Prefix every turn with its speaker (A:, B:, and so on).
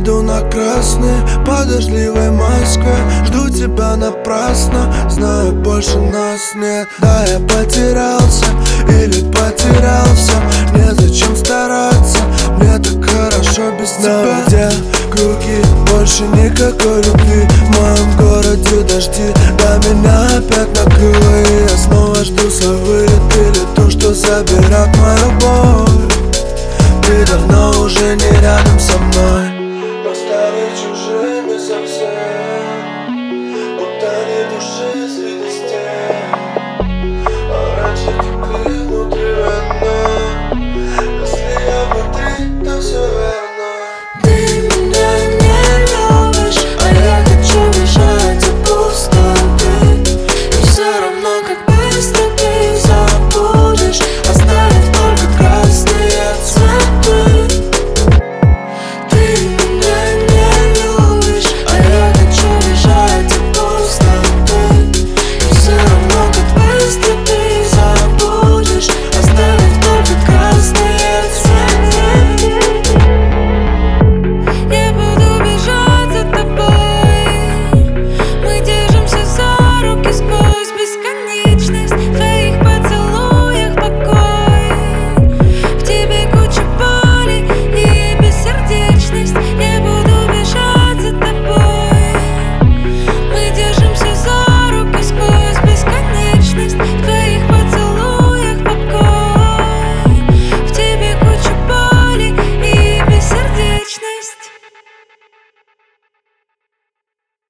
A: Иду на красный по дождливой Москве. Жду тебя напрасно, знаю, больше нас нет. Да, я потерялся или потерялся. Незачем стараться, мне так хорошо без тебя. Где круги, больше никакой любви. В моем городе дожди, да меня опять накрыло. И я снова жду свой вылет или то, что заберет мою любовь. Ты давно уже не рядом со мной, но стали чужими совсем.